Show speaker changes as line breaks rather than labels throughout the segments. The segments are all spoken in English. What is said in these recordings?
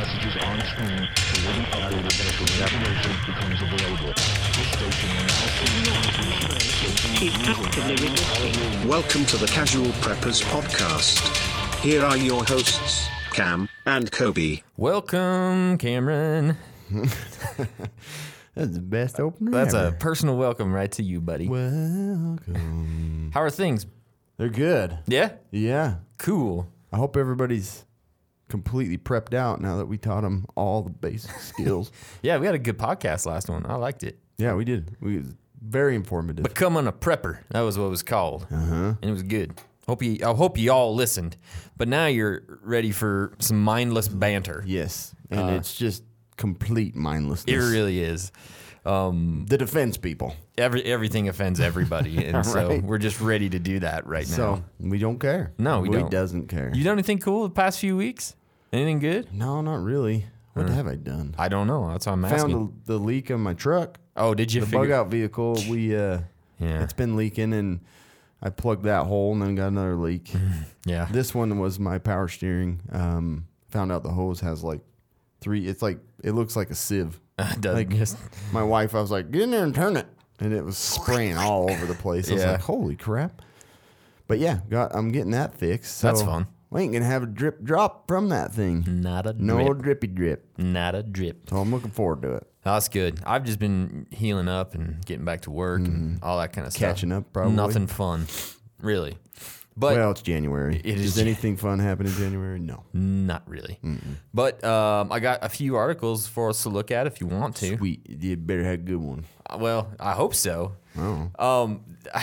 messages on screen. The waiting operator until the information becomes available. This station will now
He's actively resisting.
Welcome to the Casual Preppers Podcast. Here are your hosts, Cam and Kobe.
Welcome, Cameron.
That's the best opener
That's
ever.
a personal welcome right to you, buddy.
Welcome.
How are things?
They're good.
Yeah?
Yeah.
Cool.
I hope everybody's completely prepped out now that we taught them all the basic skills.
Yeah, we had a good podcast last one. I liked it.
Yeah, we did. We was very informative.
Becoming a Prepper. That was what it was called.
Uh-huh.
And it was good. I hope you all listened. But now you're ready for some mindless banter.
Yes. And it's just complete mindlessness.
It really is.
The defense people.
Everything offends everybody. And so
Right.
we're just ready to do that right now.
So we don't care.
No, we don't.
doesn't care.
You done anything cool the past few weeks? Anything good?
No, not really. What have I done?
I don't know. That's why I'm asking.
Found the leak on my truck.
Oh, did you
The
figure?
bug out vehicle.
Yeah.
It's been leaking, and I plugged that hole and then got another leak.
Yeah.
This one was my power steering. Found out the hose has like three. It's like it looks like a sieve.
Doesn't just
My wife, I was like, get in there and turn it, and it was spraying all over the place. I was
Yeah.
like, holy crap! But yeah, I'm getting that fixed. So
That's fun.
We ain't gonna have a drip drop from that thing.
not a
No
drip.
drippy drip.
Not a drip.
So I'm looking forward to it.
That's good. I've just been healing up and getting back to work and all that kind of stuff.
Catching up, probably.
Nothing fun, really. But
Well, it's January.
It is
Does anything fun happen in January? No.
not really. But I got a few articles for us to look at if you want to.
Sweet. You better have a good one.
Well, I hope so.
Oh.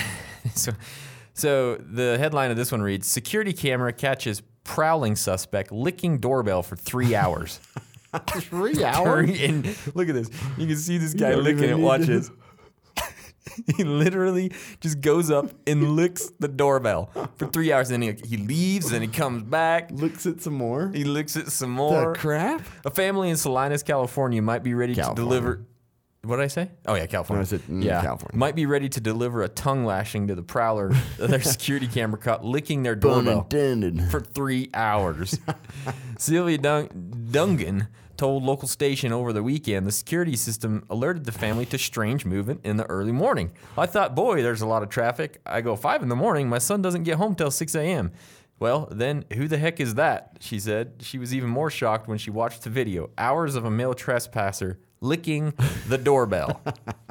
So the headline of this one reads: Security camera catches prowling suspect licking doorbell for 3 hours.
3 hours?
And look at this. You can see this guy
don't
licking
even
it.
need
Watch
to-
this. He literally just goes up and licks the doorbell for 3 hours. And then he leaves and he comes back.
Looks at some more.
He licks it some
The
more.
crap?
A family in Salinas, California might be ready
California.
to deliver. What did I say? Oh, yeah, California.
No, I said, California.
Might be ready to deliver a tongue lashing to the prowler their security camera caught licking their
Pun
doorbell
intended.
for 3 hours. Sylvia Dungan told local station over the weekend the security system alerted the family to strange movement in the early morning. I thought, boy, there's a lot of traffic. I go 5 in the morning. My son doesn't get home till 6 a.m. Well, then who the heck is that? She said. She was even more shocked when she watched the video. Hours of a male trespasser licking the doorbell.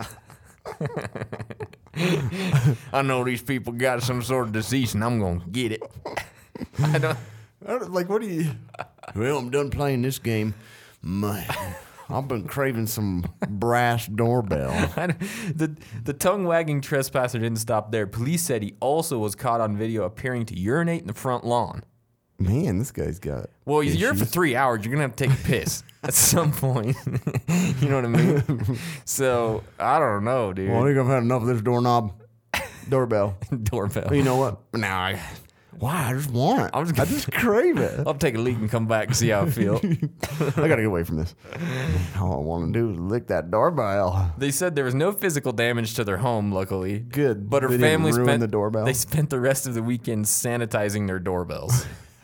I know these people got some sort of disease and I'm going to get it.
Like, what do you... Well, I'm done playing this game. Man, I've been craving some brass doorbell.
The tongue-wagging trespasser didn't stop there. Police said he also was caught on video appearing to urinate in the front lawn.
Man, this guy's got...
Well, you're for
issues.
3 hours. You're going to have to take a piss at some point. You know what I mean? So, I don't know, dude.
Well, I think I've had enough of this doorbell.
Doorbell.
You know what? Now, why? I just want it. I just crave it.
I'll take a leak and come back and see how I feel.
I got to get away from this. All I want to do is lick that doorbell.
They said there was no physical damage to their home, luckily.
Good.
But her
They didn't
family
ruin
spent
the doorbell?
They spent the rest of the weekend sanitizing their doorbells.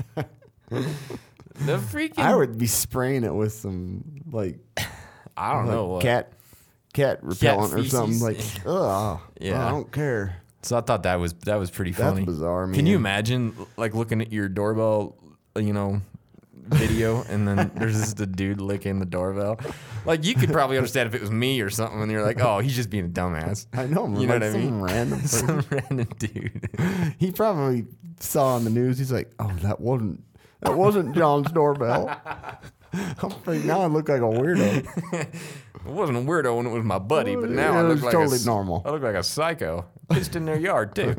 The freaking
I would be spraying it with some, like...
I don't know what.
cat repellent or something.
feces.
Like, ugh.
Yeah.
I don't care.
So I thought that was pretty
That's
funny.
bizarre, man.
Can you imagine like looking at your doorbell, video, and then there's just a dude licking the doorbell? Like you could probably understand if it was me or something, and you're like, oh, he's just being a dumbass.
I know.
You know
like
what I
some
mean?
Random person.
Some random dude.
He probably saw on the news. He's like, "Oh, that wasn't John's doorbell." I'm afraid now I look like a weirdo.
It wasn't a weirdo when it was my buddy, but now
It
I look
was
like
totally normal.
I look like a psycho. Pissed in their yard too.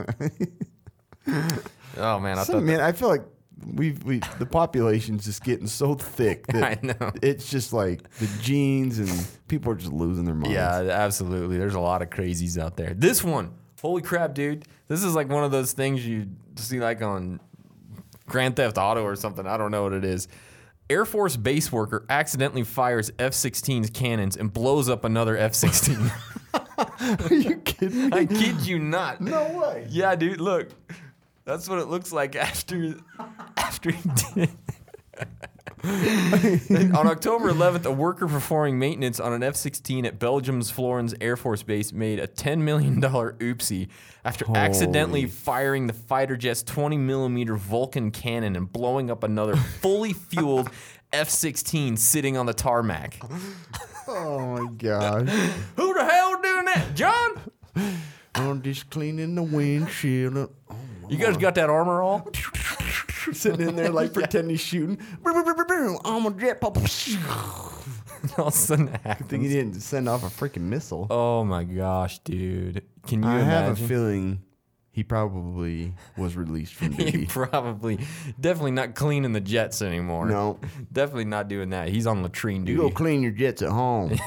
Oh man, I thought
Man, I feel like the population's just getting so thick that
I know.
it's just like the genes and people are just losing their minds.
yeah, absolutely. There's a lot of crazies out there. This one, holy crap, dude! This is like one of those things you see like on Grand Theft Auto or something. I don't know what it is. Air Force base worker accidentally fires F-16's cannons and blows up another F-16.
Are you kidding me?
I kid you not.
No way.
Yeah, dude, look. That's what it looks like after he did. On October 11th, a worker performing maintenance on an F-16 at Belgium's Florence Air Force Base made a $10 million oopsie after accidentally firing the fighter jet's 20-millimeter Vulcan cannon and blowing up another fully fueled F-16 sitting on the tarmac.
Oh my gosh.
Who the hell doing that, John?
I'm just cleaning the windshield. Oh,
You guys got that armor all?
sitting in there like pretending he's shooting. I'm a jet pop.
All of a sudden it
I think he
happens.
didn't send off a freaking missile.
Oh my gosh, dude. Can you
I
imagine?
have a feeling he probably was released from
He
duty.
definitely not cleaning the jets anymore.
No.
Definitely not doing that. He's on latrine
You
duty.
go clean your jets at home.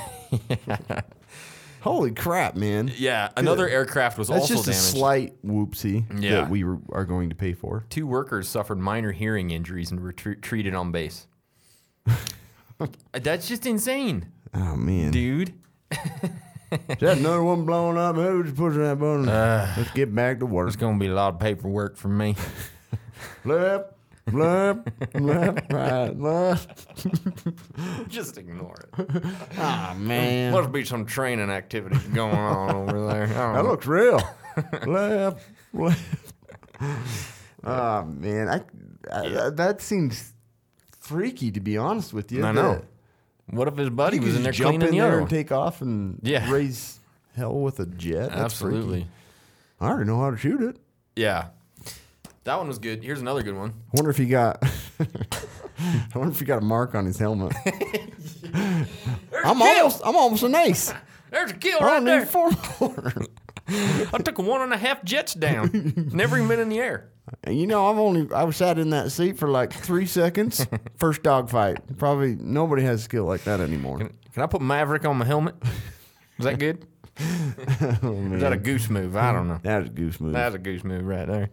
Holy crap, man.
Yeah, another aircraft was
That's
also
just
damaged.
a slight whoopsie
Yeah.
that we are going to pay for.
2 workers suffered minor hearing injuries and were treated on base. That's just insane,
Oh, man.
dude.
Is that another one blowing up? Who's just pushing that button? Let's get back to work.
There's going to be a lot of paperwork for me.
Left, right, left.
Just ignore it.
Ah, man.
Must be some training activities going on over there. I don't
That
know.
looks real. left. Oh, man. That seems freaky, to be honest with you.
I know. What if his buddy
You
was
could
in there
just jump
cleaning
in
the
there
other
and
one?
take off and
Yeah.
raise hell with a jet. That's
Absolutely.
freaky. I already know how to shoot it.
Yeah. That one was good. Here's another good one.
I wonder if he got. I wonder if he got a mark on his helmet. I'm almost an ace.
There's a kill
I
right
don't
there.
need 4 more.
I took 1.5 jets down. Never even been in the air.
And you know, I sat in that seat for like 3 seconds. First dogfight. Probably nobody has skill like that anymore.
Can I put Maverick on my helmet? Is that good? Is that a goose move? I don't know.
That was a goose move.
That's a goose move right there.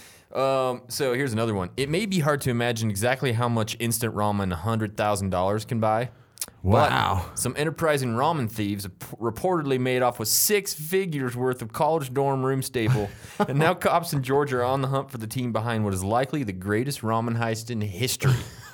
So here's another one. It may be hard to imagine exactly how much instant ramen $100,000 can buy.
Wow.
But some enterprising ramen thieves reportedly made off with 6 figures worth of college dorm room staple. And now cops in Georgia are on the hunt for the team behind what is likely the greatest ramen heist in history.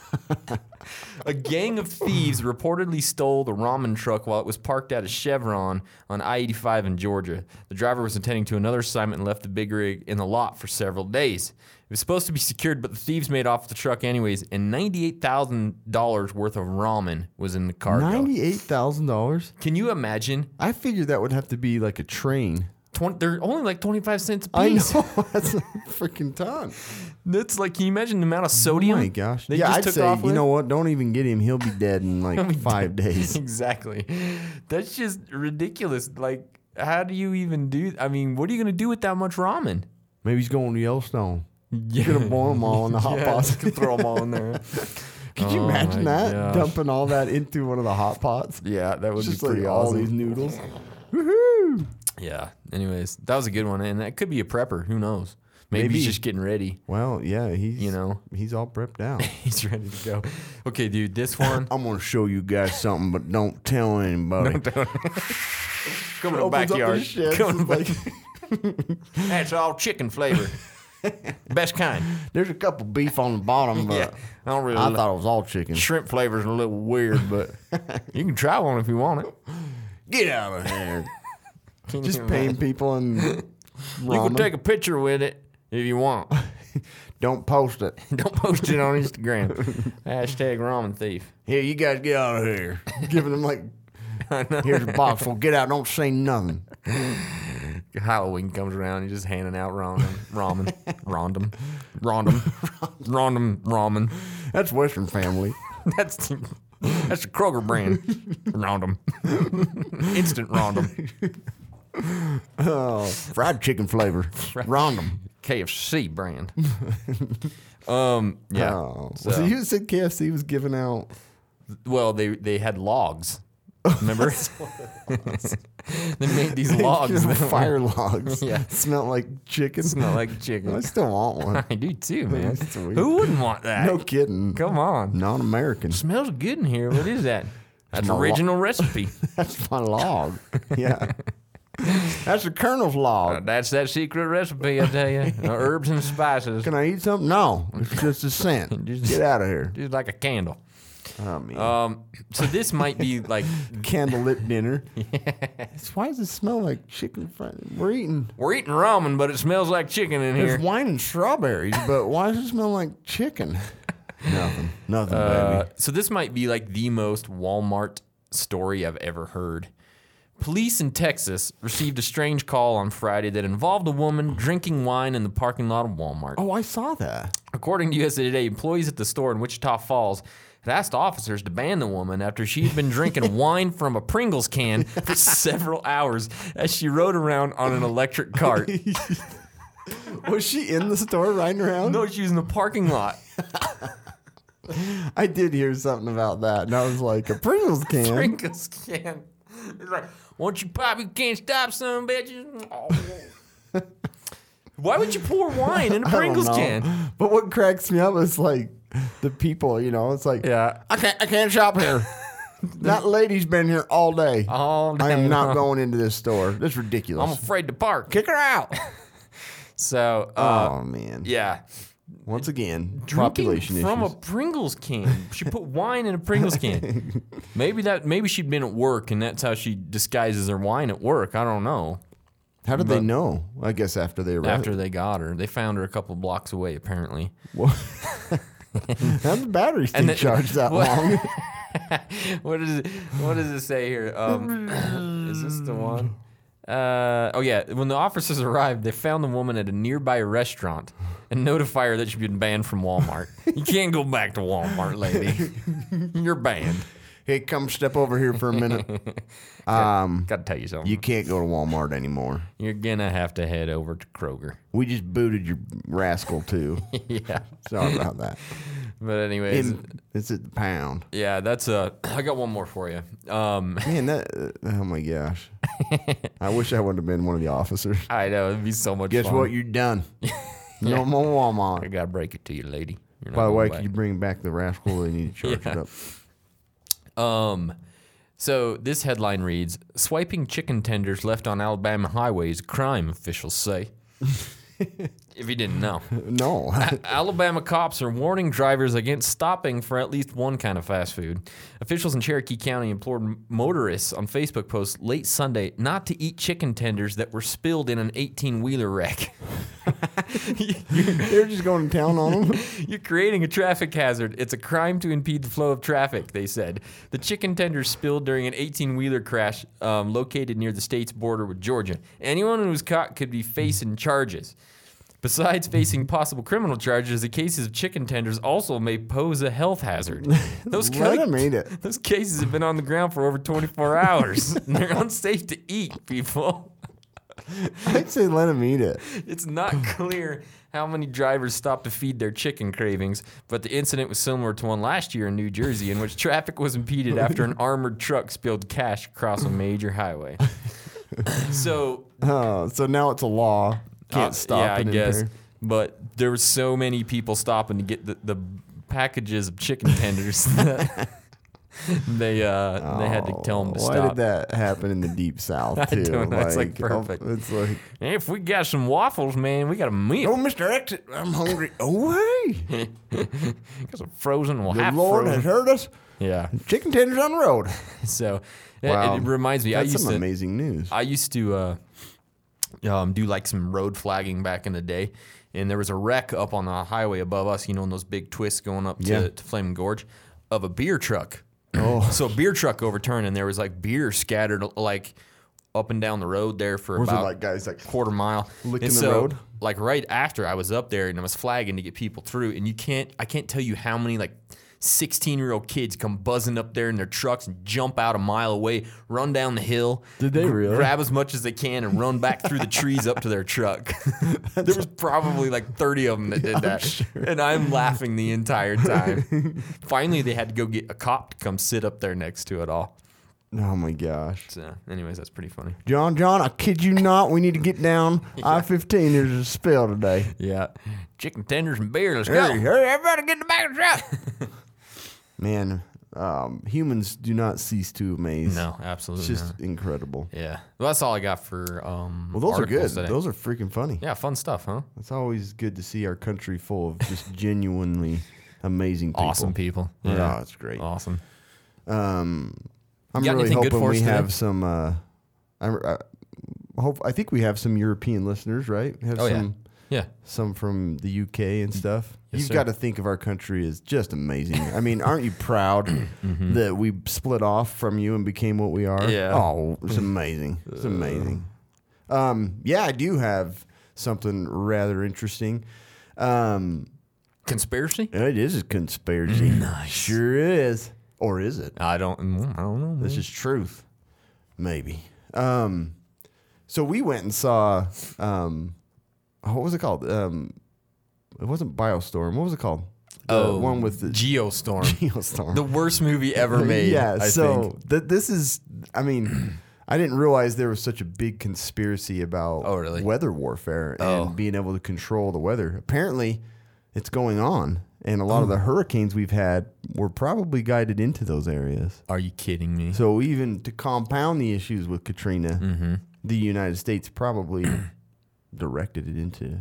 A gang of thieves reportedly stole the ramen truck while it was parked at a Chevron on I-85 in Georgia. The driver was intending to another assignment and left the big rig in the lot for several days. It was supposed to be secured, but the thieves made off with the truck anyways, and $98,000 worth of ramen was in the cargo.
$98,000?
Can you imagine?
I figured that would have to be like a train.
They're only like 25 cents a
I
piece.
know. That's a freaking ton.
That's like, can you imagine the amount of sodium?
Oh my gosh.
they
Yeah,
just
I'd
took
say,
off
you
with?
know what? Don't even get him. He'll be dead in like 5 days.
Exactly. That's just ridiculous. Like, how do you even do? I mean, what are you going to do with that much ramen?
Maybe he's going to Yellowstone.
Yeah.
He's going to boil them all in the hot pots.
Throw them all in there.
Could you
Oh
imagine
my
that?
gosh.
Dumping all that into one of the hot pots?
Yeah, that would
Just
be pretty
like all
awesome.
these noodles. Woohoo!
Yeah. Anyways, that was a good one, and that could be a prepper. Who knows? Maybe he's just getting ready.
Well, yeah, he's he's all prepped out.
He's ready to go. Okay, dude, this one.
I'm gonna show you guys something, but don't tell anybody.
Come in the
Opens up
backyard.
his shed,
Come in the
like,
That's all chicken flavor. Best kind.
there's a couple beef on the bottom, but
Yeah. I don't really
I
like
thought it was all chicken.
shrimp flavor's a little weird, but you can try one if you want it.
Get out of here!
Can
Just
you
paying
imagine?
people and
You can
ramen.
take a picture with it if you want.
Don't post it.
Don't post it on Instagram. Hashtag ramen thief.
Here, you guys get out of here. Giving them like, here's a box full. Get out. Don't say nothing.
Halloween comes around, you're just handing out ramen. Ramen.
That's Western Family.
That's the Kroger brand. Rondom. Instant Rondom.
Oh, fried chicken flavor. Random.
KFC brand. Yeah.
Oh.
So-
So you said KFC was giving out.
Well, they had logs. Remember? They made these logs.
Fire logs.
Yeah.
Smelled like chicken.
Smell like
I
chicken.
still want one.
I do too, man.
Sweet.
Who wouldn't want that?
No kidding.
Come on.
Non-American.
Smells good in here. What is that? That's
my
original recipe.
That's my log. Yeah. That's the Colonel's log.
That's that secret recipe, I tell you. Herbs and spices.
Can I eat something? No. It's just a scent. Just get out of here.
Just like a candle.
Oh, man.
So this might be like
Candlelit dinner. Why does it smell like chicken fried? We're eating
ramen, but it smells like chicken in here.
there's wine and strawberries, but why does it smell like chicken? Nothing, baby.
So this might be like the most Walmart story I've ever heard. Police in Texas received a strange call on Friday that involved a woman drinking wine in the parking lot of Walmart.
Oh, I saw that.
According to USA Today, employees at the store in Wichita Falls had asked officers to ban the woman after she had been drinking wine from a Pringles can for several hours as she rode around on an electric cart.
Was she in the store riding around?
No, she was in the parking lot.
I did hear something about that, and I was like, a Pringles can?
Pringles can. It's like, won't you pop? You can't stop, son, bitches. Oh. Why would you pour wine in a Pringles can?
But what cracks me up is like the people, it's like,
Yeah.
I can't shop here. That lady's been here all day.
All day
I am not
long.
going into this store. That's ridiculous.
I'm afraid to park.
Kick her out.
So,
Oh man.
yeah.
Once again,
Drinking
population
from
issues.
a Pringles can. She put wine in a Pringles can. Maybe she'd been at work and that's how she disguises her wine at work. I don't know.
How did they know? I guess after they arrived.
After they got her, they found her a couple blocks away. Apparently.
How the battery stay
And then-
charged that
what-
long?
What does it say here? Is this the one? Oh yeah. When the officers arrived, they found the woman at a nearby restaurant and notified her that she'd been banned from Walmart. You can't go back to Walmart, lady. You're banned.
Hey, come step over here for a minute.
Got to tell you something.
You can't go to Walmart anymore.
You're gonna have to head over to Kroger.
We just booted your rascal too.
Yeah.
Sorry about that.
But anyways,
It's at the pound.
yeah, that's I got one more for you.
Man, oh my gosh. I wish I would have been one of the officers.
I know it'd be so much
Guess
fun.
what? You're done. No more
I
Walmart.
gotta break it to you, lady. You're not
By the way,
going
can
back.
you bring back the rascal? They need to charge it up.
So this headline reads: Swiping chicken tenders left on Alabama highways, crime, officials say. If you didn't know.
No.
Alabama cops are warning drivers against stopping for at least one kind of fast food. Officials in Cherokee County implored motorists on Facebook posts late Sunday not to eat chicken tenders that were spilled in an 18-wheeler wreck.
They're just going to town on them.
You're creating a traffic hazard. It's a crime to impede the flow of traffic, they said. The chicken tenders spilled during an 18-wheeler crash located near the state's border with Georgia. Anyone who was caught could be facing charges. Besides facing possible criminal charges, the cases of chicken tenders also may pose a health hazard. Those
Let them eat it.
Those cases have been on the ground for over 24 hours. They're unsafe to eat, people.
I'd say let them eat it.
It's not clear how many drivers stopped to feed their chicken cravings, but the incident was similar to one last year in New Jersey in which traffic was impeded after an armored truck spilled cash across a major highway. So
So now it's a law. Can't stop
yeah, I
and
guess.
impair.
But there were so many people stopping to get the packages of chicken tenders that they had to tell them to
Why
stop.
did that happen in the deep south too?
don't know. It's like perfect.
It's like,
Hey, if we got some waffles, man, we got a meal.
oh, Mr. Exit, I'm hungry. Oh, hey,
Got some frozen, well,
the
half
Lord
frozen.
has heard us.
Yeah.
Chicken tenders on the road.
So
Wow.
it reminds me.
That's
I used
some
to.
amazing news.
I used to do like some road flagging back in the day, and there was a wreck up on the highway above us. You know, in those big twists going up
Yeah.
to Flaming Gorge, of a beer truck.
Oh.
So a beer truck overturned, and there was like beer scattered like up and down the road there for
Was it
about
like guys like
quarter mile.
licking
And
the
so,
road?
Like right after I was up there and I was flagging to get people through, and I can't tell you how many like 16-year-old kids come buzzing up there in their trucks and jump out a mile away, run down the hill.
Did they really?
Grab as much as they can and run back through the trees up to their truck. There was probably like 30 of them that did that. And I'm laughing the entire time. Finally, they had to go get a cop to come sit up there next to it all.
Oh my gosh.
So, anyways, that's pretty funny.
John, I kid you not, we need to get down I-15. There's a spill today.
Yeah. Chicken tenders and beer. Let's
Hurry,
go.
hurry, everybody get in the back of the truck. Man, humans do not cease to amaze.
No, absolutely
It's just
not.
incredible.
Yeah. Well, that's all I got for
Well, those are good.
articles today.
Those are freaking funny.
Yeah, fun stuff, huh?
It's always good to see our country full of just genuinely amazing people.
Awesome people.
Yeah, it's great.
Awesome.
I'm
You got
really
anything good
hoping
for
we
us today?
have some. I think we have some European listeners, right? We have
Oh, yeah. Yeah.
some from the UK and stuff.
Yes,
You've
sir.
got to think of our country as just amazing. I mean, aren't you proud that we split off from you and became what we are?
Yeah.
Oh, it's amazing. It's amazing. Yeah, I do have something rather interesting.
Conspiracy?
It is a conspiracy.
Nice.
Sure is. Or is it?
I don't know.
This is truth. Maybe. So we went and saw, what was it called? It wasn't Biostorm. What was it called? The one with the
Geostorm.
Geostorm.
The worst movie ever made.
Yeah.
I
So
think.
this is, I mean, I didn't realize there was such a big conspiracy about
Oh, really?
weather warfare
Oh.
and being able to control the weather. Apparently, it's going on. And a lot of the hurricanes we've had were probably guided into those areas.
Are you kidding me?
So even to compound the issues with Katrina, the United States probably directed it into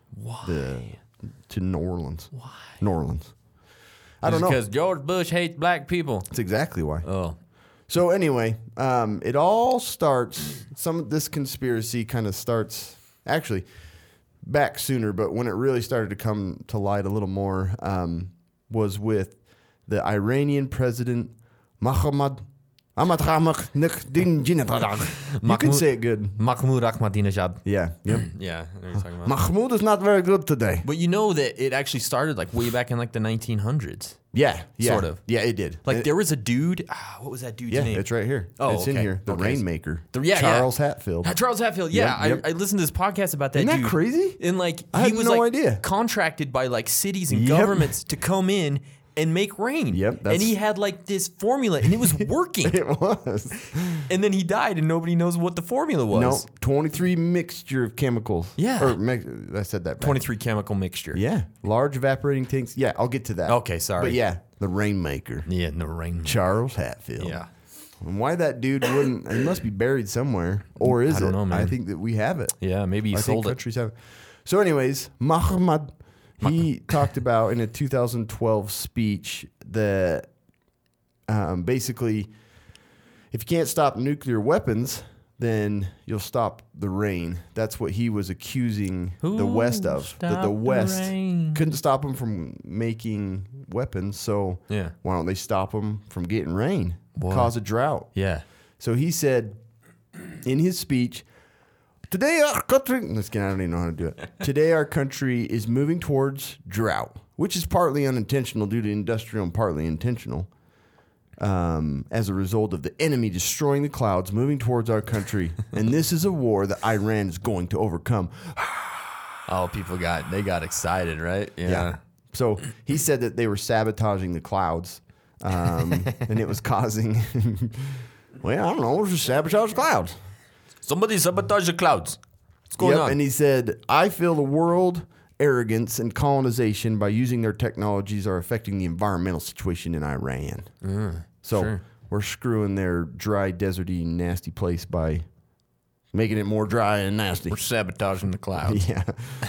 to New Orleans. Why? New Orleans. I don't know.
Because George Bush hates black people.
That's exactly why.
Oh.
So anyway, it all starts. Some of this conspiracy kind of starts actually back sooner, but when it really started to come to light a little more was with the Iranian president Mohammad Ahmadinejad. You can say it good.
Mahmoud Ahmadinejad.
Yeah. Yep.
Yeah, I know what you're talking about.
Mahmoud is not very good today.
But you know that it actually started like way back in like the 1900s.
Yeah.
Sort of.
Yeah, it did.
Like there was a dude. What was that dude's
Yeah,
name?
it's right here.
Oh,
it's in
okay.
here. The
Okay.
Rainmaker.
Yeah,
Charles Hatfield.
Charles Hatfield. Yeah,
Yep, yep.
I listened to this podcast about that
Isn't that
dude.
crazy?
And like
I
he
had
was
no
like
idea.
contracted by like cities and
Yep.
governments to come in and make rain.
Yep,
And
that's-
he had like this formula and it was working.
It was.
And then he died and nobody knows what the formula was.
No, 23 mixture of chemicals.
Yeah.
Or I said that back.
23 chemical mixture.
Yeah. Large evaporating tanks. Yeah, I'll get to that.
Okay, sorry.
But yeah, the Rainmaker.
Yeah, no rain.
Charles Hatfield.
Yeah.
And why that dude wouldn't, he must be buried somewhere. Or is
I don't
it?
know, man.
I think that we have it.
Yeah, maybe he
I think
sold it.
countries have it. So anyways, Muhammad, he talked about in a 2012 speech that basically, if you can't stop nuclear weapons, then you'll stop the rain. That's what he was accusing the West of. That
stop
the
the
West
rain.
couldn't stop them from making weapons. So
Yeah.
why don't they stop them from getting rain?
Boy.
Cause a drought.
Yeah.
So he said in his speech, today our country, let's get, I don't even know how to do it. Today our country is moving towards drought, which is partly unintentional due to industrial and partly intentional. As a result of the enemy destroying the clouds, moving towards our country. And this is a war that Iran is going to overcome.
Oh, people got excited, right? Yeah.
So he said that they were sabotaging the clouds. And it was causing, well, I don't know, it was just sabotage clouds.
Somebody sabotage the clouds. What's going on?
And he said, I feel the world arrogance and colonization by using their technologies are affecting the environmental situation in Iran. So
sure.
we're screwing their dry, deserty, nasty place by making it more dry and nasty.
We're sabotaging the clouds.
Yeah.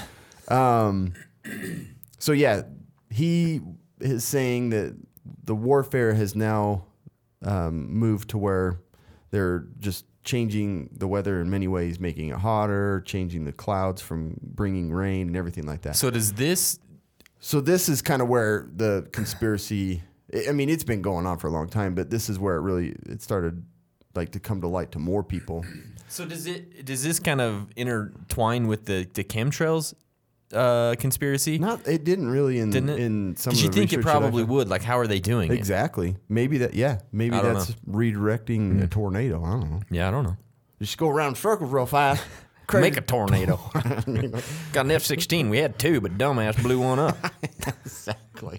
So yeah, he is saying that the warfare has now moved to where they're just changing the weather in many ways, making it hotter, changing the clouds from bringing rain and everything like that.
So does this?
So this is kind of where the conspiracy, I mean, it's been going on for a long time, but this is where it started like to come to light to more people.
So does this kind of intertwine with the chemtrails conspiracy?
It didn't really in
Didn't it?
in some of
Did
the
you think it
research that I've
probably
done.
would? Like, how are they doing it?
Exactly. Maybe that. Yeah. Maybe
I don't
that's redirecting a tornado. I don't know.
Yeah, I don't know.
Just go around in circles real fast.
Make a tornado. Got an F-16. We had two, but dumbass blew one up.
Exactly.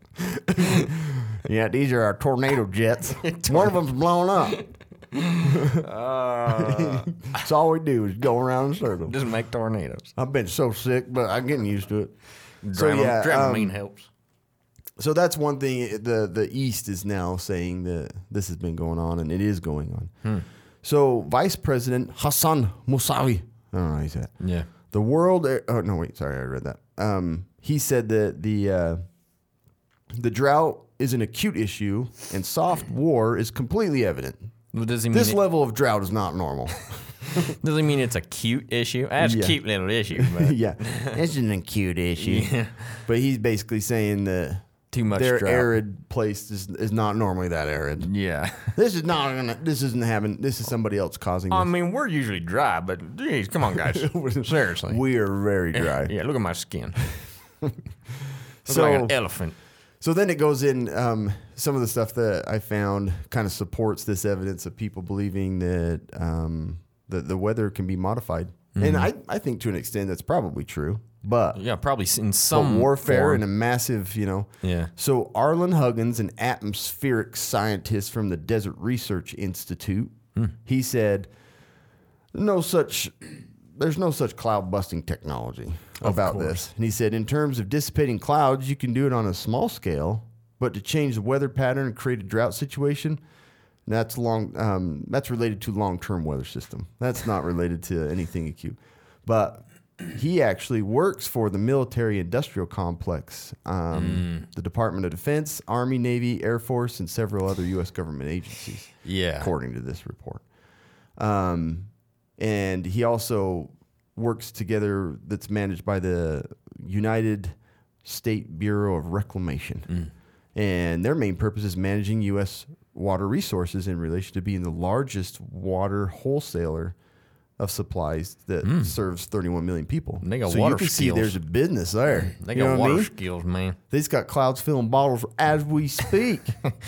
Yeah, these are our tornado jets. One of them's blown up. That's all we do is go around in circles.
Just make tornadoes.
I've been so sick, but I'm getting used to it.
Dramamine helps.
So that's one thing. The East is now saying that this has been going on, and it is going on. So Vice President Hassan Mousavi, I don't know how you say that.
Yeah.
The world. Oh no, wait. Sorry, I read that. He said that the drought is an acute issue, and soft war is completely evident.
Well, does he mean
This level of drought is not normal.
does he mean it's a cute issue? That's
Yeah.
a cute little issue. But
Yeah, it's an acute issue.
Yeah.
But he's basically saying that
Too much
their
drought.
arid place is not normally that arid.
Yeah.
This is not gonna. This isn't having. This is somebody else causing this.
I mean, we're usually dry, but geez, come on, guys. Seriously.
We are very dry.
Yeah, look at my skin. Look
So-
like an elephant.
So then it goes in. Some of the stuff that I found kind of supports this evidence of people believing that the weather can be modified, and I think to an extent that's probably true. But
Yeah, probably in some
warfare
form.
and a massive,
Yeah.
So Arlen Huggins, an atmospheric scientist from the Desert Research Institute, he said, there's no such cloud busting technology about
course.
this. And he said, in terms of dissipating clouds, you can do it on a small scale, but to change the weather pattern and create a drought situation, that's related to long-term weather system. That's not related to anything acute. But he actually works for the military industrial complex, the Department of Defense, Army, Navy, Air Force, and several other U.S. government agencies,
Yeah.
according to this report. And he also works together, that's managed by the United State Bureau of Reclamation. And their main purpose is managing U.S. water resources in relation to being the largest water wholesaler of supplies that serves 31 million people.
They got
so
water
you can see
skills.
there's a business there.
They
You
got
know what I
water
mean?
skills, man.
They just got clouds filling bottles as we speak.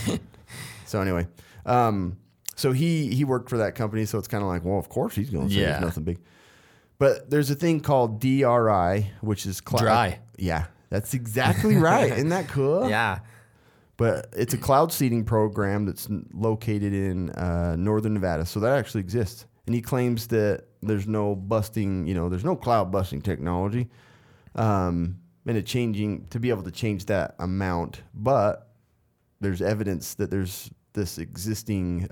So anyway, so he worked for that company, so it's kind of like, well, of course he's going to say
Yeah.
there's nothing big. But there's a thing called DRI, which is
Dry.
Yeah, that's exactly right. Isn't that cool?
Yeah.
But it's a cloud seeding program that's located in northern Nevada, so that actually exists. And he claims that there's no busting, there's no cloud busting technology, and to be able to change that amount. But there's evidence that there's this existing,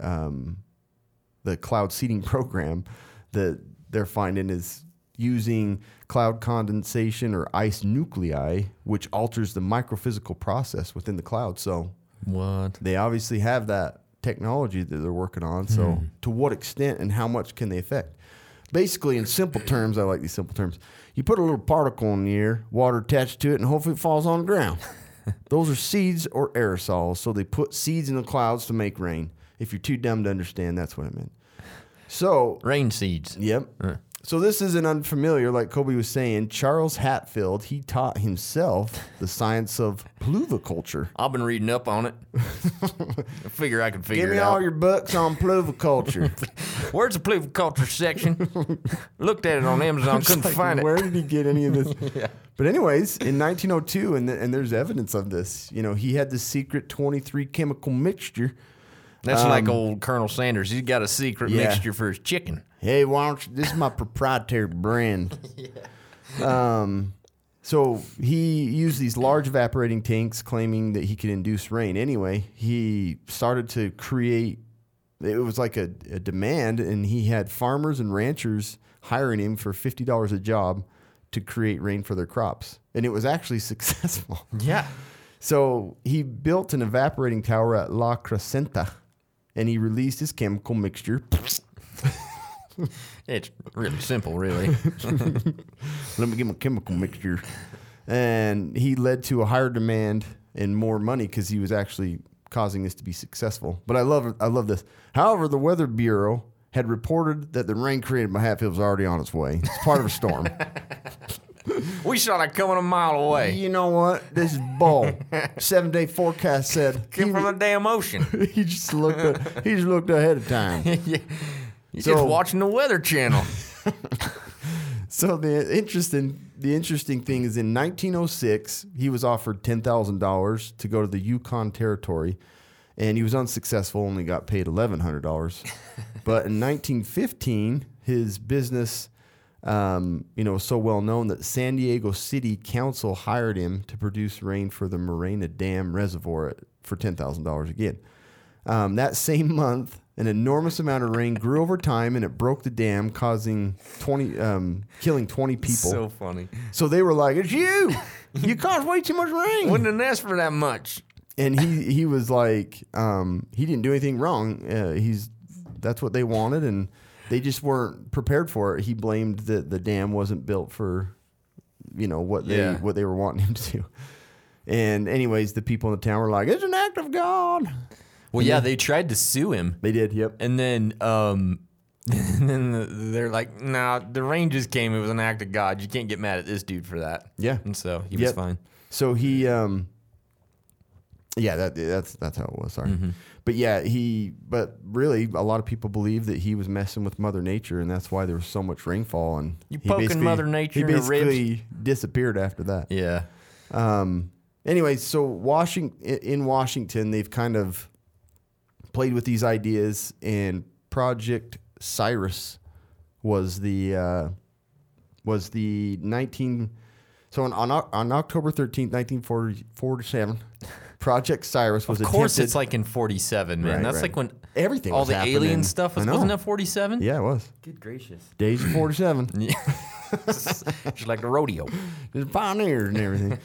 the cloud seeding program that they're finding is using cloud condensation or ice nuclei, which alters the microphysical process within the cloud. So
What?
they obviously have that technology that they're working on. So to what extent and how much can they affect? Basically, in simple terms, I like these simple terms. You put a little particle in the air, water attached to it, and hopefully it falls on the ground. Those are seeds or aerosols. So they put seeds in the clouds to make rain. If you're too dumb to understand, that's what it meant. So,
Rain seeds.
yep. So this isn't unfamiliar, like Kobe was saying. Charles Hatfield, he taught himself the science of pluviculture.
I've been reading up on it. I figure I can figure
Give me
it
all
out.
your books on pluviculture.
Where's the pluviculture section? Looked at it on Amazon, couldn't
Like,
find
where
it.
did he get any of this? But anyways, in 1902, and there's evidence of this, he had this secret 23 chemical mixture.
That's like old Colonel Sanders. He's got a secret
Yeah.
mixture for his chicken.
Hey, why don't you, this is my proprietary brand. So he used these large evaporating tanks claiming that he could induce rain. Anyway, he started to create, it was like a demand, and he had farmers and ranchers hiring him for $50 a job to create rain for their crops. And it was actually successful.
Yeah.
So he built an evaporating tower at La Crescenta, and he released his chemical mixture.
It's really simple, really.
Let me get my chemical mixture. And he led to a higher demand and more money because he was actually causing this to be successful. But I love this. However, the Weather Bureau had reported that the rain created by Hatfield was already on its way. It's part of a storm.
We saw that coming a mile away.
You know what? This is bull. 7-day forecast said
Came from the damn ocean.
he just looked ahead of time.
You're
So-
just watching the Weather Channel.
So the interesting thing is in 1906, he was offered $10,000 to go to the Yukon Territory, and he was unsuccessful, only got paid $1,100. But in 1915, his business so well known that San Diego City Council hired him to produce rain for the Morena Dam Reservoir for $10,000 again. That same month, an enormous amount of rain grew over time, and it broke the dam, killing 20 people.
So funny.
So they were like, "It's you! You caused way too much rain."
Wouldn't have asked for that much.
And he was like, he didn't do anything wrong. That's what they wanted, and they just weren't prepared for it. He blamed that the dam wasn't built for, what they were wanting him to do. And anyways, the people in the town were like, "It's an act of God."
Well, yeah, they tried to sue him.
They did, yep.
And then they're like, "Nah, the rain just came. It was an act of God. You can't get mad at this dude for that."
Yeah.
And so he was fine.
So he, that's how it was. Sorry.
Mm-hmm.
But really, a lot of people believe that he was messing with Mother Nature, and that's why there was so much rainfall. And
You poking Mother Nature in
he
the ribs?
basically disappeared after that.
Yeah.
Anyway, so in Washington, they've kind of played with these ideas, and Project Cyrus was the So on October 13th, 1947, Project Cyrus was
Of course,
attempted.
it's like in 47, man.
Right,
That's
right.
like when
Everything
all
was
the
happening.
alien stuff was.
I know.
Wasn't that 47?
Yeah, it was.
Good gracious.
Days of 47.
Yeah. Just like the rodeo.
There's pioneers and everything.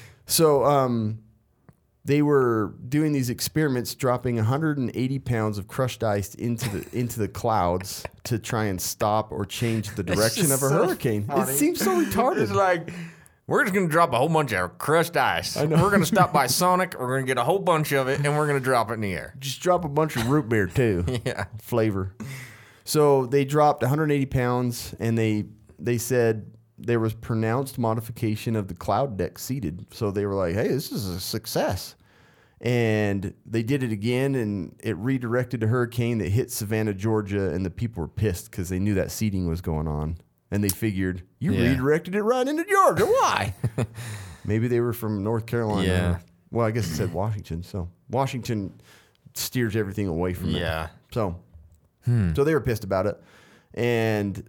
So they were doing these experiments, dropping 180 pounds of crushed ice into the clouds to try and stop or change the direction
just
of a
so
hurricane.
funny.
It seems so retarded.
It's like, we're just going to drop a whole bunch of crushed ice. We're going to stop by Sonic. We're going to get a whole bunch of it, and we're going to drop it in the air.
Just drop a bunch of root beer too.
Yeah.
Flavor. So they dropped 180 pounds, and they said there was pronounced modification of the cloud deck seeded. So they were like, "Hey, this is a success." And they did it again, and it redirected a hurricane that hit Savannah, Georgia, and the people were pissed because they knew that seeding was going on. And they figured, you redirected it right into Georgia. Why? Maybe they were from North Carolina.
Yeah.
Well, I guess it said Washington. So Washington steers everything away from
Yeah.
there. So they were pissed about it. And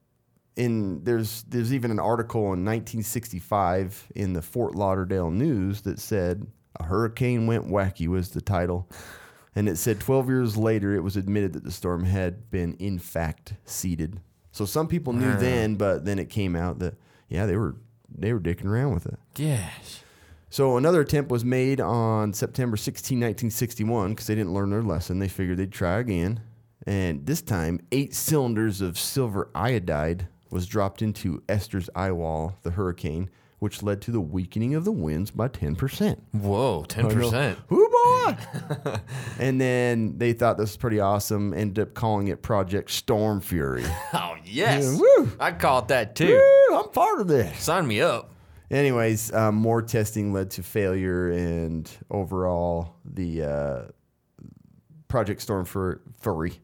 there's even an article in 1965 in the Fort Lauderdale News that said, "A hurricane went wacky" was the title. And it said 12 years later, it was admitted that the storm had been, in fact, seeded. So some people knew then, but then it came out that, yeah, they were dicking around with it.
Yes.
So another attempt was made on September 16, 1961, because they didn't learn their lesson. They figured they'd try again. And this time, 8 cylinders of silver iodide was dropped into Esther's Eyewall, the hurricane, which led to the weakening of the winds by 10%.
Whoa, 10%.
Whoo, boy! And then they thought this was pretty awesome, ended up calling it Project Storm Fury.
Oh, yes.
Yeah, woo.
I'd call it that, too.
Woo, I'm part of this.
Sign me up.
Anyways, more testing led to failure, and overall, the Project Storm Fury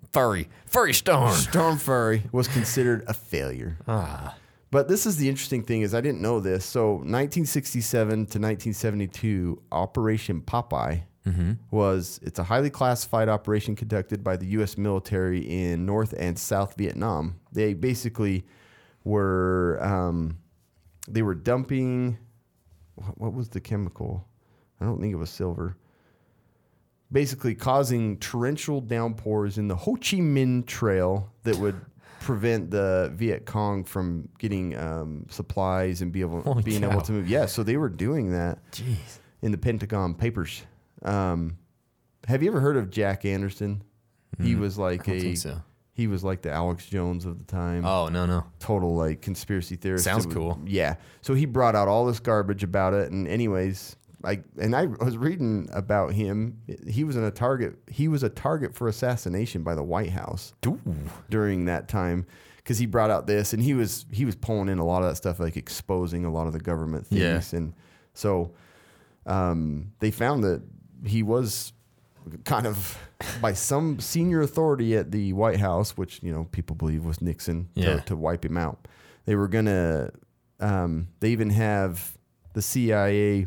Storm
Fury was considered a failure. But this is the interesting thing is I didn't know this. So 1967 to 1972, Operation Popeye it's a highly classified operation conducted by the U.S. military in North and South Vietnam. They basically were they were dumping, what was the chemical? I don't think it was silver. Basically causing torrential downpours in the Ho Chi Minh Trail that would prevent the Viet Cong from getting supplies and being able to move. Yeah, so they were doing that in the Pentagon Papers. Have you ever heard of Jack Anderson? He was like
I don't think so.
He was like the Alex Jones of the time.
Oh, no.
Total like conspiracy theorist.
Sounds cool.
Yeah. So he brought out all this garbage about it, and anyways, I was reading about him. He was a target for assassination by the White House during that time because he brought out this, and he was pulling in a lot of that stuff, like exposing a lot of the government things, and so they found that he was kind of by some senior authority at the White House, which people believe was Nixon, to wipe him out. They were gonna. They even have the CIA.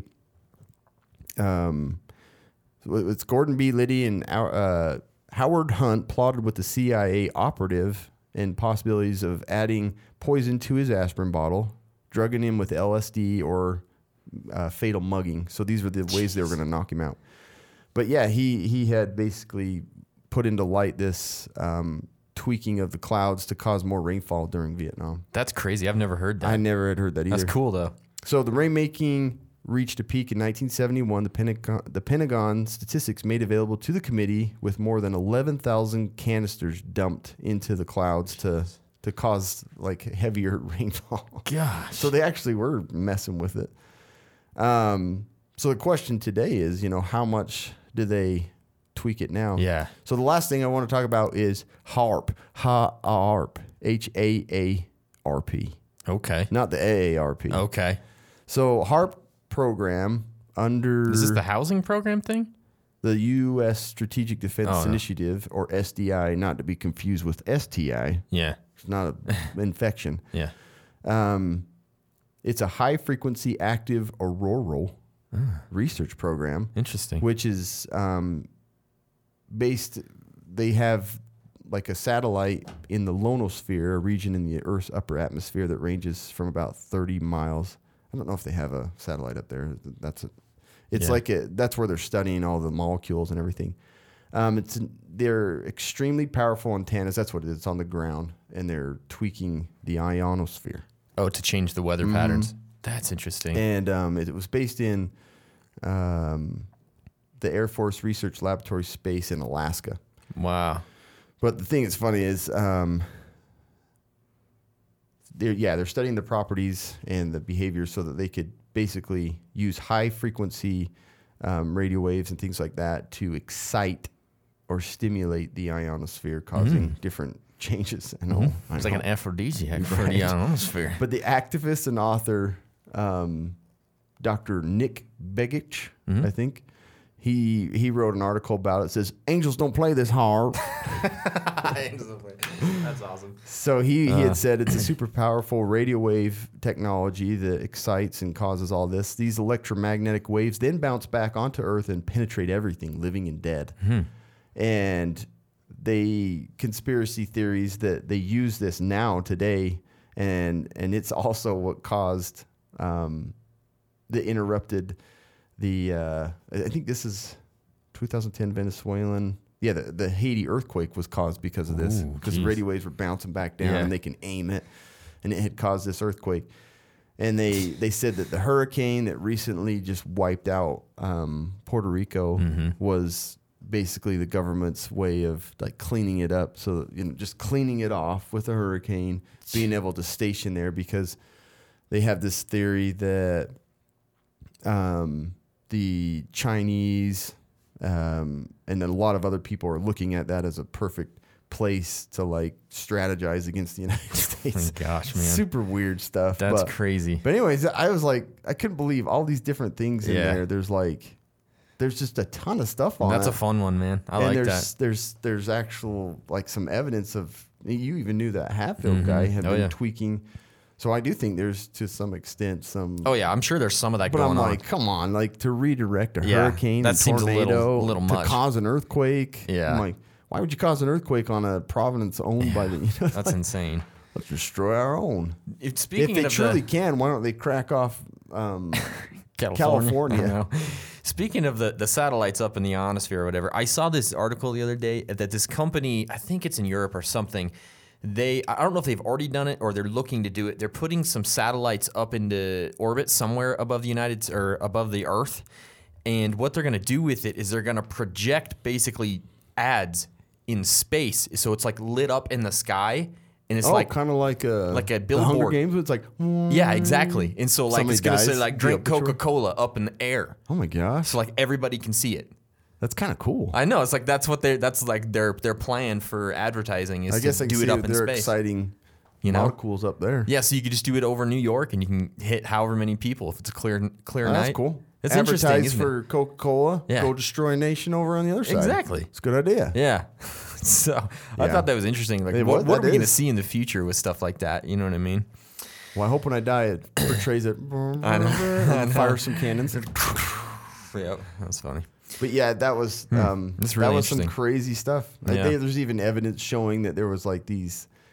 It's Gordon B. Liddy and Howard Hunt plotted with the CIA operative and possibilities of adding poison to his aspirin bottle, drugging him with LSD, or fatal mugging. So these were the ways they were going to knock him out. But yeah, he had basically put into light this tweaking of the clouds to cause more rainfall during Vietnam.
That's crazy. I've never heard that.
I never had heard that either.
That's cool, though.
So the rainmaking reached a peak in 1971. The Pentagon statistics made available to the committee with more than 11,000 canisters dumped into the clouds to cause like heavier rainfall.
Gosh.
So they actually were messing with it. So the question today is, how much do they tweak it now?
Yeah.
So the last thing I want to talk about is HAARP. HAARP. HAARP.
Okay.
Not the AARP.
Okay.
So HAARP program under
Is this the housing program thing?
the U.S. Strategic Defense
Oh, no.
Initiative, or SDI, not to be confused with STI.
Yeah.
It's not an infection.
Yeah.
It's a high-frequency active auroral research program,
Interesting.
which is based. They have like a satellite in the lonosphere, a region in the Earth's upper atmosphere that ranges from about 30 miles. I don't know if they have a satellite up there. It's
Yeah.
like that's where they're studying all the molecules and everything. They're extremely powerful antennas. That's what it is. It's on the ground, and they're tweaking the ionosphere.
Oh, to change the weather patterns. That's interesting.
And it was based in the Air Force Research Laboratory space in Alaska.
Wow.
But the thing that's funny is they're studying the properties and the behavior so that they could basically use high frequency radio waves and things like that to excite or stimulate the ionosphere, causing different changes. I know.
It's like an aphrodisiac for the ionosphere.
But the activist and author, Dr. Nick Begich, I think, he wrote an article about it. It says, "Angels don't play this hard."
That's awesome.
So he had said it's a super powerful radio wave technology that excites and causes all this. These electromagnetic waves then bounce back onto Earth and penetrate everything, living and dead. And conspiracy theories that they use this now today, and it's also what caused interrupted I think this is 2010 Venezuelan. Yeah, the Haiti earthquake was caused because of this, because the radio waves were bouncing back down and they can aim it, and it had caused this earthquake. And they said that the hurricane that recently just wiped out Puerto Rico was basically the government's way of like cleaning it up. So, just cleaning it off with a hurricane, being able to station there, because they have this theory that the Chinese and then a lot of other people are looking at that as a perfect place to like strategize against the United States.
Oh, gosh, man.
Super weird stuff.
That's crazy.
But anyways, I was like, I couldn't believe all these different things in
Yeah.
there. There's just a ton of stuff on
That's
it.
a fun one, man. I
And
like that.
there's actual like some evidence of, you even knew that Hatfield guy had been tweaking. So I do think there's to some extent some.
Oh yeah, I'm sure there's some of that
But
going
I'm
on.
like, come on, like to redirect a
Yeah,
hurricane,
that
a
seems a
tornado,
little
to
much.
cause an earthquake.
Yeah.
I'm like, why would you cause an earthquake on a province owned by the?
That's insane.
Let's destroy our own.
Speaking
If they
of
truly
the
can, why don't they crack off
California.
California?
I know. Speaking of the satellites up in the ionosphere or whatever, I saw this article the other day that this company, I think it's in Europe or something, I don't know if they've already done it or they're looking to do it. They're putting some satellites up into orbit somewhere above the Earth. And what they're going to do with it is they're going to project basically ads in space. So it's like lit up in the sky. And it's like
kind of like a
a
the Hunger
billboard.
Games. It's like,
Yeah, exactly. And so like
Somebody
it's gonna say
dies,
like
the
drink
obituary.
Coca-Cola up in the air.
oh my gosh,
So like everybody can see it.
that's kind of cool.
I know, it's like that's like their plan for advertising is
I guess
to
I
do
can
it
see
up
that
in
they're
space.
exciting
You know?
molecules up there.
Yeah, so you could just do it over New York and you can hit however many people if it's a clear night.
That's cool.
It's interesting,
Advertise
isn't
for Coca-Cola.
Yeah.
Go destroy a nation over on the other side.
Exactly.
It's a good idea.
it? Yeah. So I
Yeah.
thought that was interesting. Like,
It
what
was-
are
that
we going to
is.
see in the future with stuff like that? You know what I mean?
Well, I hope when I die, it portrays it.
I know.
And fire some cannons.
Yep, that's funny.
But yeah, that was
That's
that
really
was some
interesting.
crazy stuff.
Yeah.
There's even evidence showing that there was like these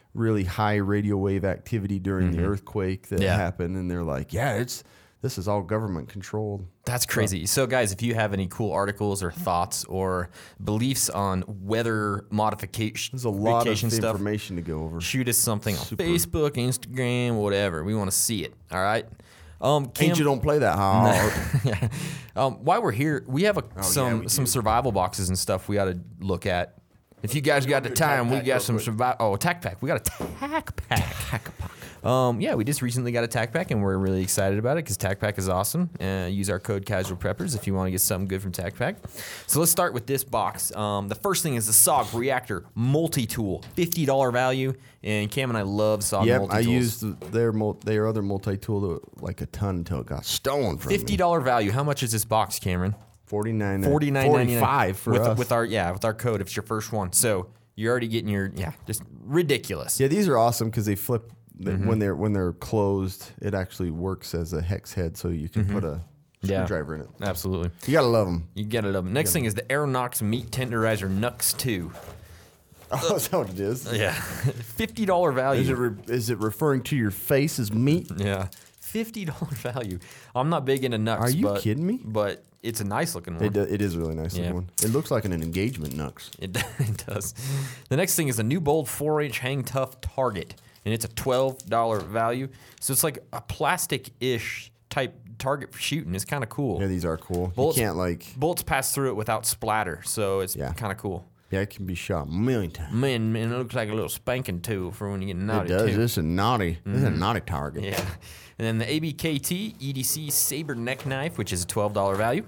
really high radio wave activity during the earthquake that
Yeah.
happened, and they're like, this is all government controlled.
That's crazy. So, guys, if you have any cool articles or thoughts or beliefs on weather modification,
There's a lot of
stuff,
information to go over.
shoot us something on Facebook, Instagram, whatever. We want to see it. All right. Cam,
Angel don't play that hard.
while we're here, we have some
we
some
do.
survival boxes and stuff we got to look at. If you guys got the
do a tack
time, we
pack
got
real
some
quick.
survival. Oh, a tack pack. We got a tack pack. Yeah, we just recently got a tack pack, and we're really excited about it because tack pack is awesome. Use our code Casual Preppers if you want to get something good from tack pack. So let's start with this box. The first thing is the SOG Reactor Multi-Tool, $50 value. And Cam and I love SOG
Yep,
multi-tools.
I used their other multi-tool like a ton until it got stolen from me.
$50 value. How much is this box, Cameron?
$49.99.
$49.99
for us.
with our code if it's your first one. So you're already getting your just ridiculous.
Yeah, these are awesome because they flip
Mm-hmm.
when they're closed. It actually works as a hex head, so you can put a
Mm-hmm. Yeah.
screwdriver in it.
Absolutely.
You gotta love them.
You get it up. Next thing is the Aeronox Meat Tenderizer Nux 2.
Oh, that's how it is.
Yeah. $50 value.
Is it referring to your face as meat?
Yeah. $50 value. I'm not big into Nux.
Are you
but,
kidding me?
But it's a nice looking one.
It is a really nice
Yeah.
looking one. It looks like an engagement nux.
It does. The next thing is a new bold 4-inch hang tough target, and it's a $12 value. So it's like a plastic-ish type target for shooting. It's kind of cool.
Yeah, these are cool.
Bullets-
You can't like.
Bullets pass through it without splatter, so it's
Yeah.
kind of cool.
Yeah, it can be shot a million times.
Man, it looks like a little spanking tool for when you get
It
naughty
does.
too.
This is a naughty. This is a naughty target.
Yeah. And then the ABKT EDC Saber neck knife, which is a $12 value.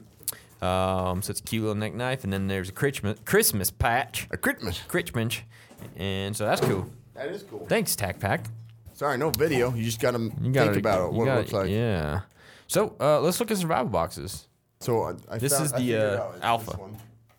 So it's a cute little neck knife. And then there's a Christmas patch.
A Christmas.
Christmas. And so that's cool.
That is cool.
Thanks, Tac Pack.
Sorry, no video. You just gotta think about it. What it looks like.
Yeah. So let's look at survival boxes.
So
This is the,
figured out it's
alpha.
this one.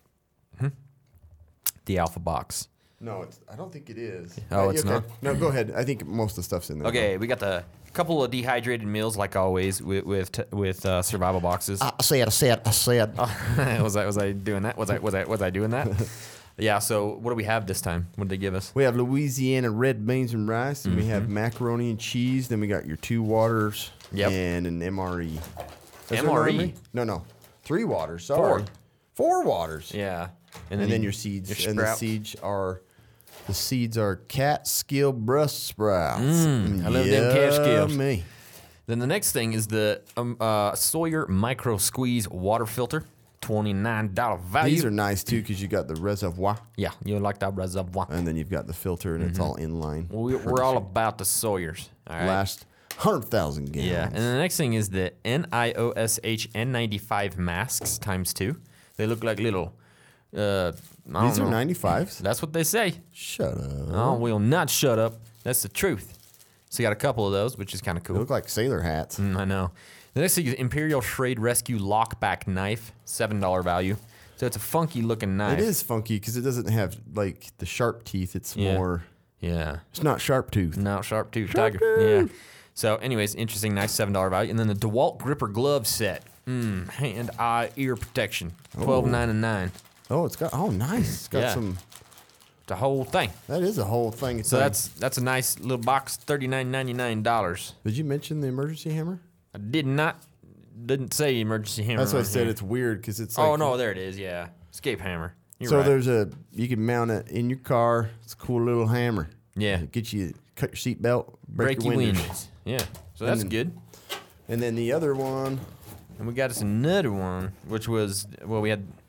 The Alpha box.
No, I don't think it is.
Oh, it's not?
No, go ahead. I think most of the stuff's in there.
Okay, we got the couple of dehydrated meals, like always, with survival boxes.
I said.
was I doing that? Was I doing that? Yeah. So what do we have this time? What did they give us?
We have Louisiana red beans and rice, and we have macaroni and cheese. Then we got your 2 waters
Yep.
and an MRE. Is there an
MRE?
No. 3 waters. Sorry. 4 waters.
Yeah.
And then your seeds.
your
And the
sprouts.
seeds are Catskill Brussels sprouts.
I love them Catskills.
Yummy.
Then the next thing is the Sawyer Micro Squeeze water filter, $29 value.
These are nice too because you got the reservoir,
yeah, you like that reservoir.
and then you've got the filter, and it's all in line.
We're all about the Sawyers. All right.
Last 100,000 gallons.
Yeah, and the next thing is the NIOSH N95 masks ×2. They look like little. I don't
These are
know.
95s.
That's what they say.
Shut up.
Oh, we'll not shut up. That's the truth. So you got a couple of those, which is kind of
They
cool.
look like sailor hats.
I know. The next thing is Imperial Schrade Rescue Lockback Knife, $7 value. So it's a funky looking knife.
It is funky because it doesn't have like the sharp teeth. It's
Yeah.
more.
Yeah.
It's not sharp tooth.
No, sharp tooth
Sharp
tiger.
tooth.
Yeah. So, anyways, interesting, nice $7 value. And then the DeWalt Gripper Glove Set. Hand, eye, ear protection. $12.99.
Oh, it's got. Oh, nice. It's got
Yeah.
some.
The whole thing.
That is a whole thing. It's
So
like-
that's a nice little box, $39.99.
Did you mention the emergency hammer?
I didn't say emergency hammer.
That's why I
on
said
here.
it's weird because it's. Like,
Oh no, there it is. Yeah, escape hammer. You're
So
right.
you can mount it in your car. It's a cool little hammer.
Yeah.
Get you cut your seat belt, break
break
your
your
windows.
windows. Yeah, so that's
then-
good.
And then the other one.
And we got us another one, which was we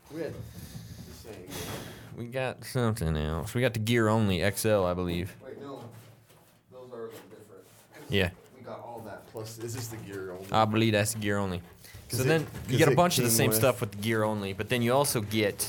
got something else. We got the gear only XL, I believe.
Wait, no, those are different.
Yeah,
We got all that. Plus, is this the gear only?
I believe that's the gear only. So
'Cause
then
it-
you get a
'cause it
bunch of the
came
same
with-
stuff with the gear only, but then you also get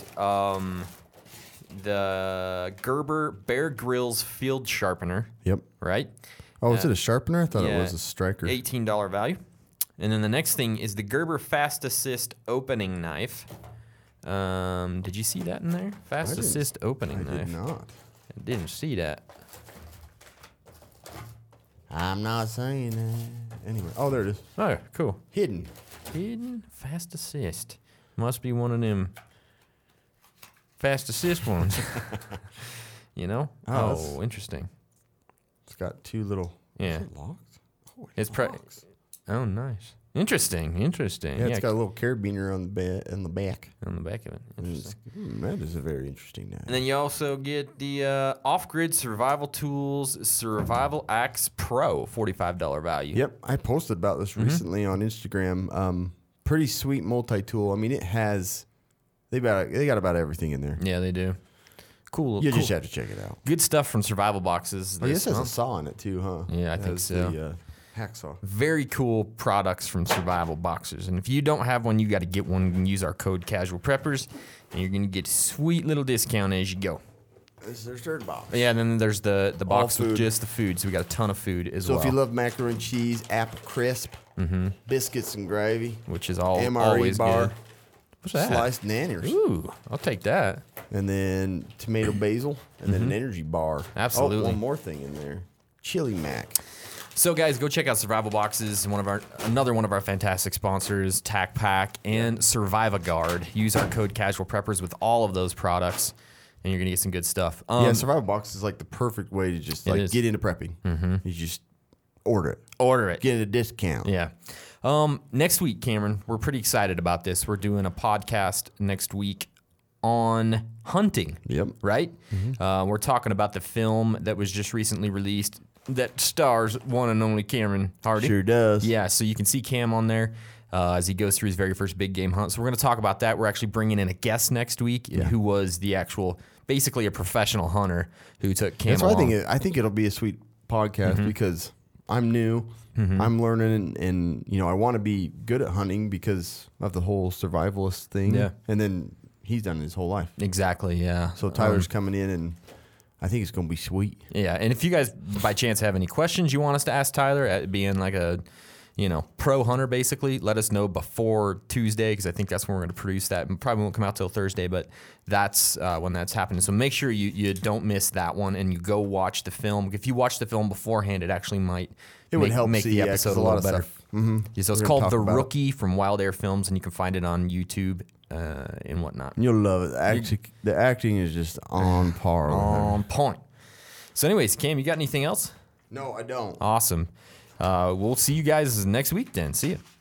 the Gerber Bear Grylls Field Sharpener,
Yep.
right?
Oh, is it a sharpener? I thought it
yeah.
was a striker.
$18 value. And then the next thing is the Gerber Fast Assist opening knife. Did you see that in there? Fast
didn't-
Assist opening
I
knife.
did not.
I didn't see that.
I'm not saying that. Anyway, oh, there it is.
Oh, cool.
Hidden.
Hidden Fast Assist. Must be one of them Fast Assist ones. You know?
Oh, that's-
Oh, interesting.
It's got two little.
Yeah.
Is it locks? Oh,
It's
locks.
Oh, nice. Interesting.
Yeah, it's got a little carabiner on the back.
on the back of it. Interesting.
That is a very interesting knife.
And then you also get the Off-Grid Survival Tools Survival Axe Pro, $45 value.
Yep, I posted about this recently on Instagram. Pretty sweet multi-tool. I mean, it has they got about everything in there.
Yeah, they do. Cool.
You
cool.
just have to check it out.
Good stuff from Survival Boxes.
I guess it has a
month.
saw in it too, huh?
Yeah, I
It
think
has
so.
The hacksaw.
Very cool products from Survival Boxes. And if you don't have one, you got to get one and use our code Casual Preppers, and you're going to get a sweet little discount as you go.
This is their third box.
Yeah, and then there's the box with
food.
just the food. So we got a ton of food as
So
well.
if you love macaroni and cheese, apple crisp, biscuits and gravy,
which is all
MRE
always
bar,
good. What's that?
sliced nanners,
Ooh, I'll take that.
and then tomato basil, and then an energy bar.
Absolutely.
Oh, one more thing in there. Chili mac.
So, guys, go check out Survival Boxes, another one of our fantastic sponsors, Tac Pack and Surviva-Guard. Use our code Casual Preppers with all of those products, and you're gonna get some good stuff.
Yeah, survival box is like the perfect way to just like
is.
get into prepping. You just order it,
order it.
get a discount.
Yeah. Next week, Cameron, we're pretty excited about this. We're doing a podcast next week on hunting.
Yep.
Right? We're talking about the film that was just recently released that stars one and only Cameron Hardy.
Sure does.
Yeah, so you can see Cam on there as he goes through his very first big game hunt. So we're going to talk about that. We're actually bringing in a guest next week who was the actual, basically a professional hunter who took Cam
That's why
along.
I think it'll be a sweet podcast because I'm new. I'm learning, and I want to be good at hunting because of the whole survivalist thing.
Yeah.
And then he's done it his whole life.
Exactly, yeah.
So Tyler's coming in, and I think it's going to be sweet.
Yeah, and if you guys by chance have any questions you want us to ask Tyler, at being like a pro hunter basically, let us know before Tuesday because I think that's when we're going to produce that. It probably won't come out till Thursday, but that's when that's happening. So make sure you don't miss that one and you go watch the film. If you watch the film beforehand, it actually might
Would help
make
see,
the
yeah,
episode
'cause
a
a lot
little
of
better.
stuff.
Yeah, so it's
We're gonna
called
talk
The
about it.
Rookie from Wild Air Films, and you can find it on YouTube and whatnot.
You'll love it. The acting is just on par. with her.
On point. So anyways, Cam, you got anything else?
No, I don't.
Awesome. We'll see you guys next week then. See ya.